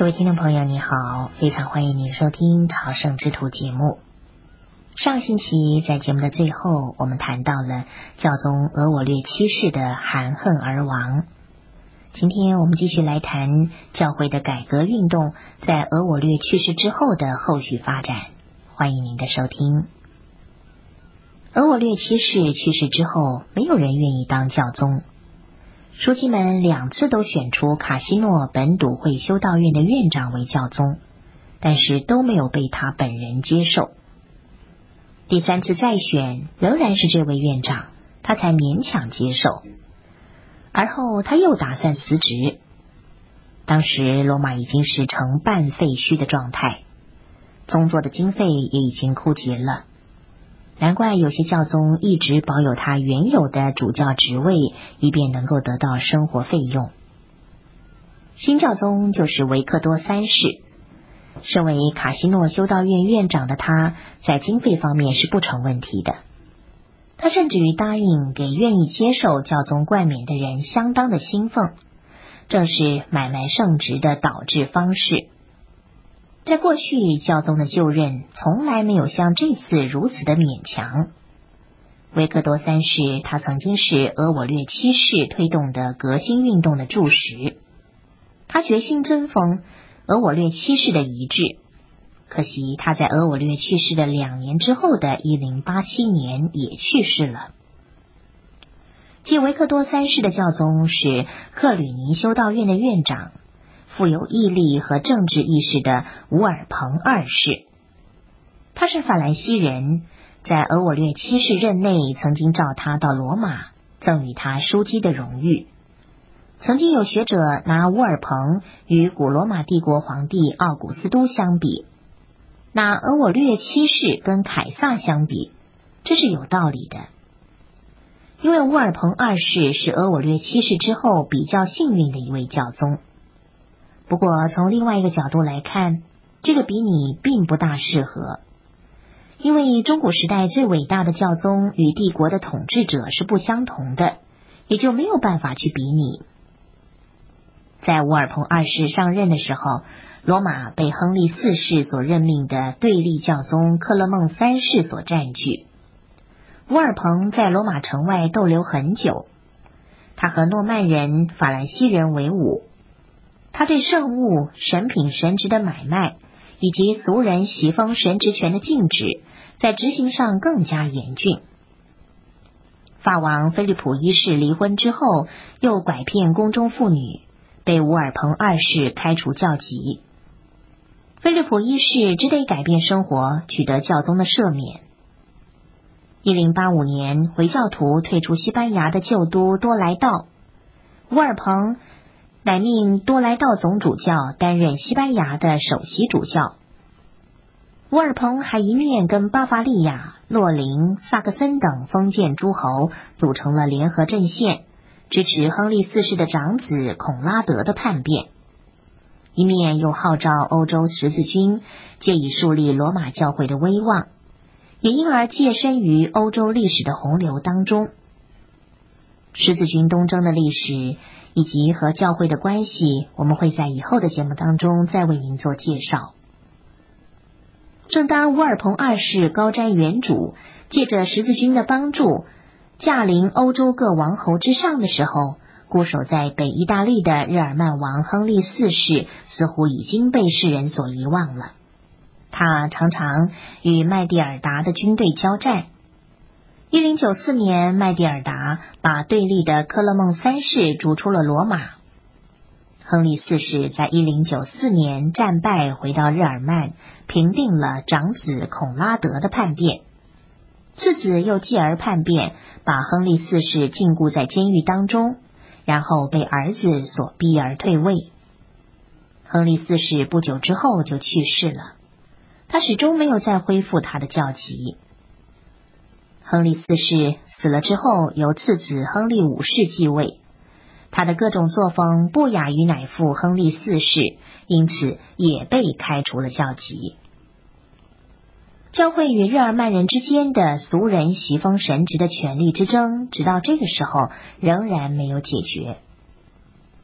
各位听众朋友你好，非常欢迎您收听朝圣之途节目。上星期在节目的最后，我们谈到了教宗俄我略七世的含恨而亡。今天我们继续来谈教会的改革运动在俄我略去世之后的后续发展，欢迎您的收听。俄我略七世去世之后，没有人愿意当教宗，书记们2次都选出卡西诺本笃会修道院的院长为教宗，但是都没有被他本人接受。第3次再选仍然是这位院长，他才勉强接受。而后他又打算辞职。当时罗马已经是成半废墟的状态，宗座的经费也已经枯竭了。难怪有些教宗一直保有他原有的主教职位，以便能够得到生活费用。新教宗就是维克多3世，身为卡西诺修道院院长的他，在经费方面是不成问题的。他甚至于答应给愿意接受教宗冠冕的人相当的薪俸，正是买卖圣职的导致方式。在过去，教宗的就任从来没有像这次如此的勉强。维克多3世他曾经是俄我略七世推动的革新运动的柱石，他决心遵奉俄我略七世的遗志。可惜他在俄我略去世的2年之后的1087年也去世了。继维克多3世的教宗是克吕尼修道院的院长，富有毅力和政治意识的乌尔彭2世。他是法兰西人，在俄我略七世任内曾经召他到罗马，赠予他枢机的荣誉。曾经有学者拿乌尔彭与古罗马帝国皇帝奥古斯都相比，拿俄我略七世跟凯撒相比，这是有道理的。因为乌尔彭2世是俄我略七世之后比较幸运的一位教宗。不过从另外一个角度来看，这个比拟并不大适合。因为中古时代最伟大的教宗与帝国的统治者是不相同的，也就没有办法去比拟。在乌尔彭2世上任的时候，罗马被亨利4世所任命的对立教宗克勒孟3世所占据。乌尔彭在罗马城外逗留很久，他和诺曼人、法兰西人为伍。他对圣物、神品、神职的买卖，以及俗人袭封神职权的禁止，在执行上更加严峻。法王菲利普1世离婚之后，又拐骗宫中妇女，被乌尔彭2世开除教籍。菲利普1世只得改变生活，取得教宗的赦免。1085年，回教徒退出西班牙的旧都多莱道，乌尔彭乃命多莱道总主教担任西班牙的首席主教。乌尔彭还一面跟巴伐利亚、洛林、萨克森等封建诸侯组成了联合阵线，支持亨利4世的长子孔拉德的叛变，一面又号召欧洲十字军，借以树立罗马教会的威望，也因而介身于欧洲历史的洪流当中。十字军东征的历史以及和教会的关系，我们会在以后的节目当中再为您做介绍。正当乌尔彭2世高瞻远瞩，借着十字军的帮助，驾临欧洲各王侯之上的时候，固守在北意大利的日耳曼王亨利4世似乎已经被世人所遗忘了。他常常与麦地尔达的军队交战。1094年，麦地尔达把对立的克勒孟3世逐出了罗马。亨利4世在1094年战败，回到日耳曼，平定了长子孔拉德的叛变。次子又继而叛变，把亨利4世禁锢在监狱当中，然后被儿子所逼而退位。亨利4世不久之后就去世了，他始终没有再恢复他的教籍。亨利4世死了之后，由次子亨利5世继位，他的各种作风不亚于乃父亨利4世，因此也被开除了教籍。教会与日耳曼人之间的俗人袭封神职的权力之争，直到这个时候仍然没有解决。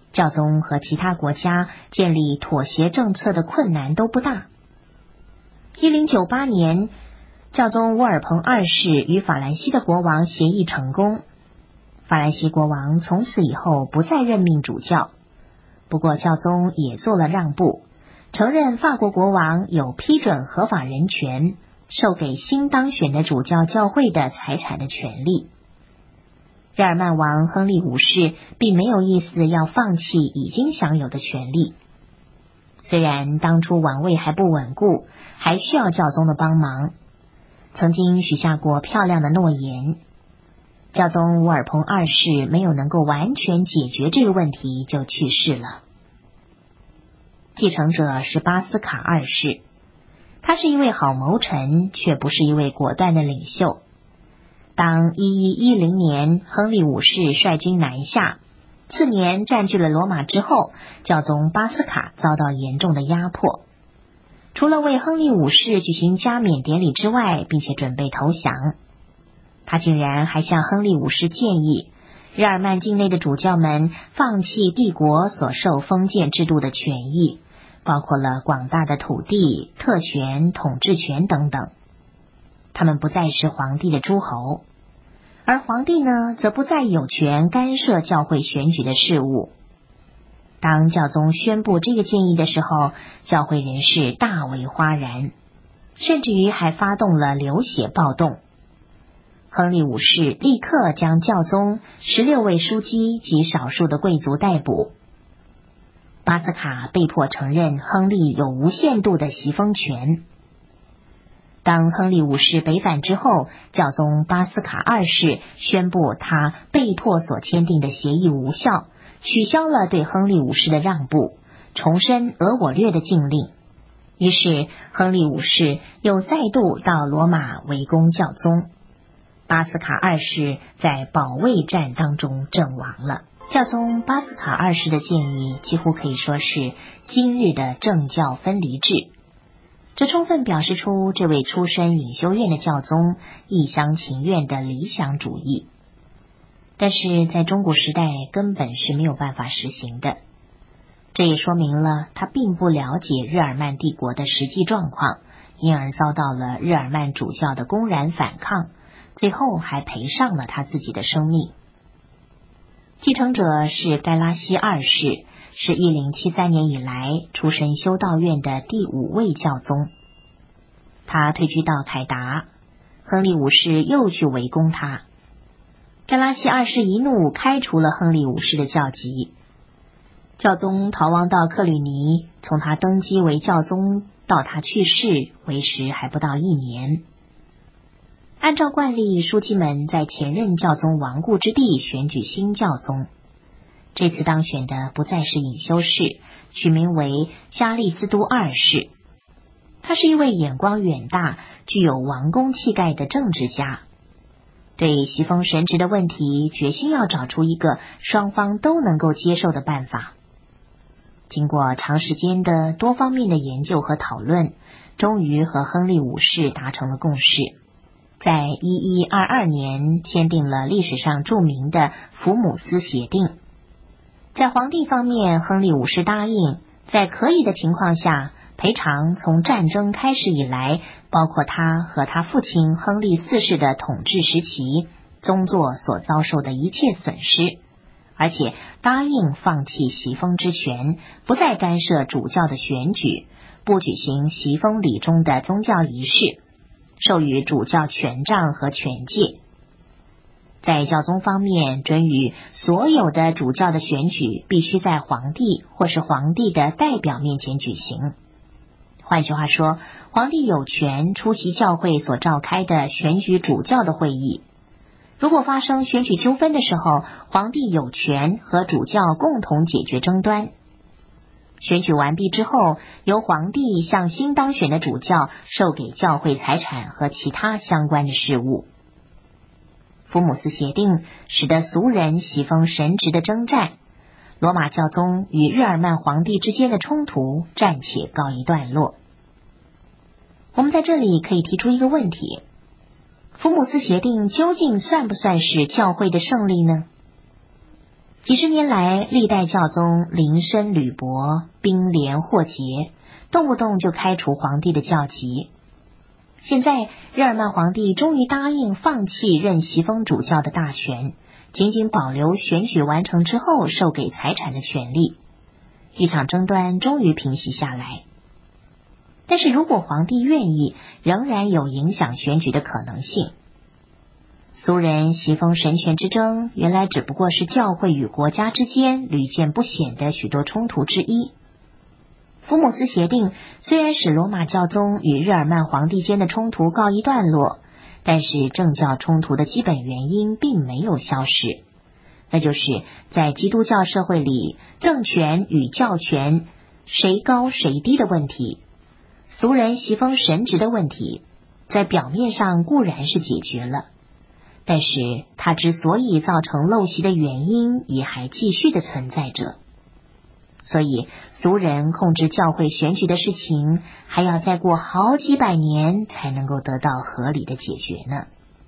教宗和其他国家建立妥协政策的困难都不大。1098年，教宗沃尔彭二世与法兰西的国王协议成功，法兰西国王从此以后不再任命主教。不过教宗也做了让步，承认法国国王有批准合法人权授给新当选的主教教会的财产的权利。日耳曼王亨利五世并没有意思要放弃已经享有的权利，虽然当初王位还不稳固，还需要教宗的帮忙，曾经许下过漂亮的诺言。教宗沃尔彭二世没有能够完全解决这个问题就去世了。继承者是巴斯卡二世，他是一位好谋臣，却不是一位果断的领袖。当1110年亨利五世率军南下，次年占据了罗马之后，教宗巴斯卡遭到严重的压迫。除了为亨利五世举行加冕典礼之外，并且准备投降，他竟然还向亨利五世建议，日耳曼境内的主教们放弃帝国所受封建制度的权益，包括了广大的土地、特权、统治权等等。他们不再是皇帝的诸侯，而皇帝呢，则不再有权干涉教会选举的事务。当教宗宣布这个建议的时候，教会人士大为哗然，甚至于还发动了流血暴动。亨利五世立刻将教宗、16位枢机及少数的贵族逮捕。巴斯卡被迫承认亨利有无限度的袭封权。当亨利五世北返之后，教宗巴斯卡二世宣布他被迫所签订的协议无效，取消了对亨利五世的让步，重申俄我略的禁令。于是亨利五世又再度到罗马围攻教宗，巴斯卡二世在保卫战当中阵亡了。教宗巴斯卡二世的建议几乎可以说是今日的政教分离制，这充分表示出这位出身隐修院的教宗一厢情愿的理想主义，但是在中古时代根本是没有办法实行的。这也说明了他并不了解日耳曼帝国的实际状况，因而遭到了日耳曼主教的公然反抗，最后还赔上了他自己的生命。继承者是盖拉西二世，是1073年以来出身修道院的第5位教宗。他退居到凯达，亨利五世又去围攻他。盖拉西二世一怒，开除了亨利五世的教籍。教宗逃亡到克吕尼，从他登基为教宗到他去世为时还不到1年。按照惯例，枢机们在前任教宗亡故之地选举新教宗。这次当选的不再是隐修士，取名为加利斯都二世。他是一位眼光远大、具有王公气概的政治家，对袭封神职的问题决心要找出一个双方都能够接受的办法。经过长时间的多方面的研究和讨论，终于和亨利五世达成了共识，在1122年签订了历史上著名的福姆斯协定。在皇帝方面，亨利五世答应在可以的情况下赔偿从战争开始以来，包括他和他父亲亨利四世的统治时期宗座所遭受的一切损失，而且答应放弃袭封之权，不再干涉主教的选举，不举行袭封礼中的宗教仪式，授予主教权杖和权戒。在教宗方面，准予所有的主教的选举必须在皇帝或是皇帝的代表面前举行。换句话说，皇帝有权出席教会所召开的选举主教的会议。如果发生选举纠纷的时候，皇帝有权和主教共同解决争端。选举完毕之后，由皇帝向新当选的主教授给教会财产和其他相关的事务。福姆斯协定使得俗人袭封神职的征战，罗马教宗与日耳曼皇帝之间的冲突暂且告一段落。我们在这里可以提出一个问题：福姆斯协定究竟算不算是教会的胜利呢？ 几十年来，历代教宗临深履薄，兵连祸结，动不动就开除皇帝的教籍。现在日耳曼皇帝终于答应放弃任袭封主教的大权，仅仅保留选举完成之后授给财产的权利。一场争端终于平息下来。但是如果皇帝愿意，仍然有影响选举的可能性。俗人袭封神权之争，原来只不过是教会与国家之间屡见不鲜的许多冲突之一。福姆斯协定虽然使罗马教宗与日耳曼皇帝间的冲突告一段落，但是政教冲突的基本原因并没有消失，那就是在基督教社会里，政权与教权谁高谁低的问题，俗人袭封神职的问题，在表面上固然是解决了，但是它之所以造成陋习的原因也还继续的存在着。所以俗人控制教会选举的事情，还要再过好几百年才能够得到合理的解决呢。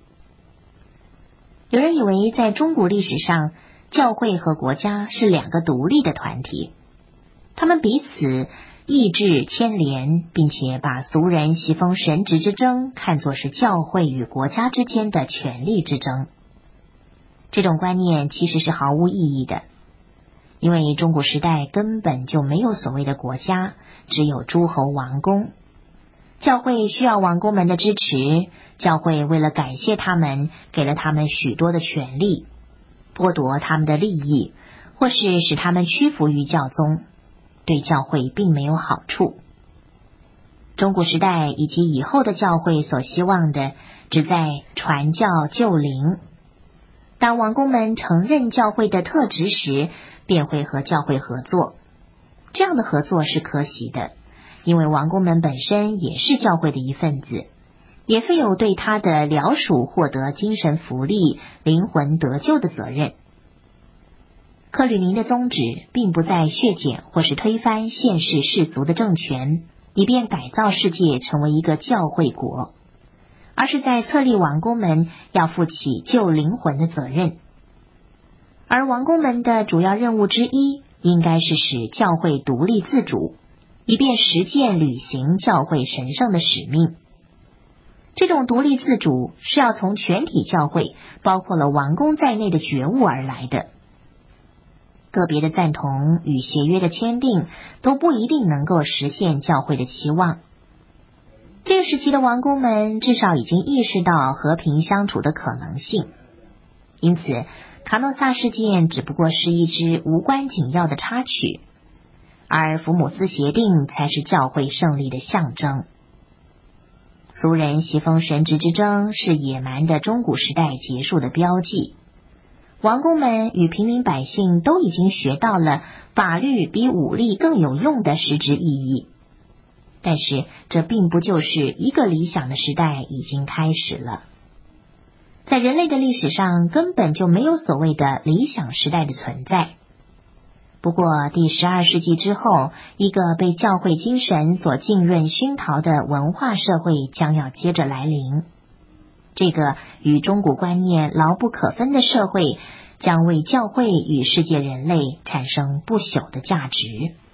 有人以为在中古历史上，教会和国家是两个独立的团体，他们彼此意志牵连，并且把俗人袭封神职之争看作是教会与国家之间的权力之争。这种观念其实是毫无意义的，因为中古时代根本就没有所谓的国家，只有诸侯王公。教会需要王公们的支持，教会为了感谢他们，给了他们许多的权利，剥夺他们的利益，或是使他们屈服于教宗，对教会并没有好处。中古时代以及以后的教会所希望的，只在传教救灵。当王公们承认教会的特质时，便会和教会合作。这样的合作是可喜的，因为王公们本身也是教会的一份子，也负有对他的僚属获得精神福利、灵魂得救的责任。克吕宁的宗旨并不在削减或是推翻现世世俗的政权，以便改造世界成为一个教会国，而是在册立王公们要负起救灵魂的责任。而王公们的主要任务之一，应该是使教会独立自主，以便实践履行教会神圣的使命。这种独立自主是要从全体教会，包括了王公在内的觉悟而来的。个别的赞同与协约的签订，都不一定能够实现教会的期望。这个时期的王公们至少已经意识到和平相处的可能性，因此卡诺萨事件只不过是一支无关紧要的插曲，而福姆斯协定才是教会胜利的象征。俗人袭封神职之争是野蛮的中古时代结束的标记。王公们与平民百姓都已经学到了法律比武力更有用的实质意义，但是这并不就是一个理想的时代已经开始了。在人类的历史上根本就没有所谓的理想时代的存在。不过第12世纪之后，一个被教会精神所浸润熏陶的文化社会将要接着来临。这个与中古观念牢不可分的社会，将为教会与世界人类产生不朽的价值。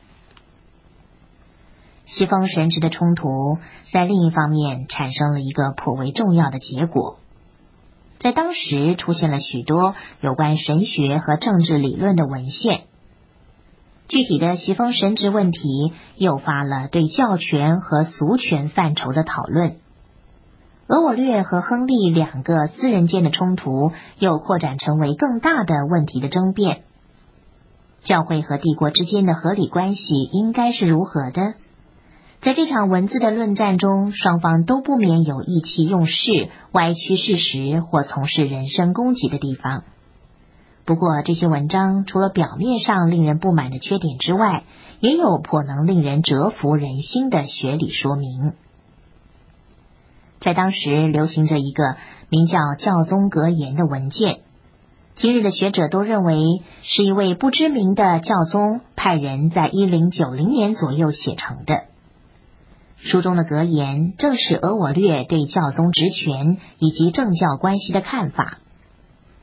袭封神职的冲突，在另一方面产生了一个颇为重要的结果。在当时出现了许多有关神学和政治理论的文献。具体的袭封神职问题诱发了对教权和俗权范畴的讨论。俄我略和亨利两个私人间的冲突又扩展成为更大的问题的争辩。教会和帝国之间的合理关系应该是如何的？在这场文字的论战中，双方都不免有意气用事、歪曲事实或从事人身攻击的地方。不过这些文章除了表面上令人不满的缺点之外，也有颇能令人折服人心的学理说明。在当时流行着一个名叫教宗格言的文件，今日的学者都认为是一位不知名的教宗派人在1090年左右写成的。书中的格言正是俄我略对教宗职权以及政教关系的看法。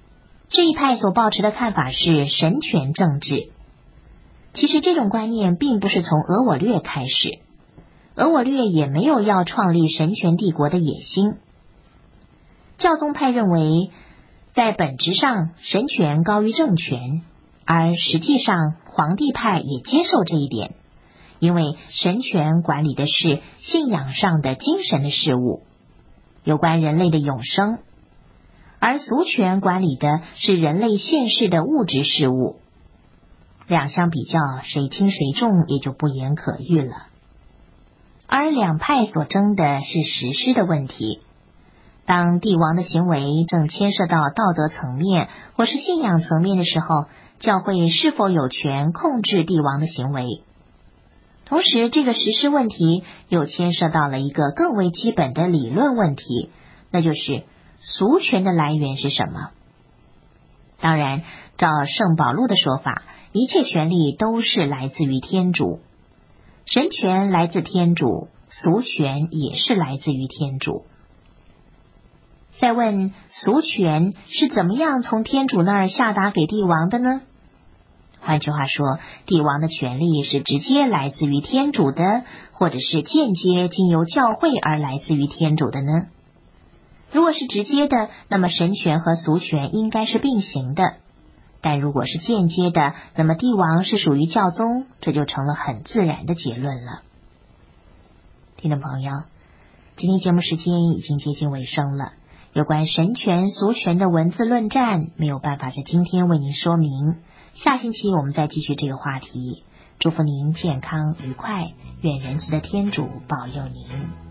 这一派所抱持的看法是神权政治。其实这种观念并不是从俄我略开始，俄我略也没有要创立神权帝国的野心。教宗派认为，在本质上神权高于政权，而实际上皇帝派也接受这一点，因为神权管理的是信仰上的精神的事物，有关人类的永生，而俗权管理的是人类现世的物质事物。两相比较，谁轻谁重也就不言可喻了。而两派所争的是实施的问题。当帝王的行为正牵涉到道德层面或是信仰层面的时候，教会是否有权控制帝王的行为？同时，这个实施问题又牵涉到了一个更为基本的理论问题，那就是俗权的来源是什么？当然，照圣保禄的说法，一切权利都是来自于天主，神权来自天主，俗权也是来自于天主。再问，俗权是怎么样从天主那儿下达给帝王的呢？换句话说，帝王的权力是直接来自于天主的，或者是间接经由教会而来自于天主的呢？如果是直接的，那么神权和俗权应该是并行的，但如果是间接的，那么帝王是属于教宗，这就成了很自然的结论了。听众朋友，今天节目时间已经接近尾声了，有关神权俗权的文字论战没有办法在今天为您说明，下星期我们再继续这个话题。祝福您健康愉快，愿仁慈的天主保佑您。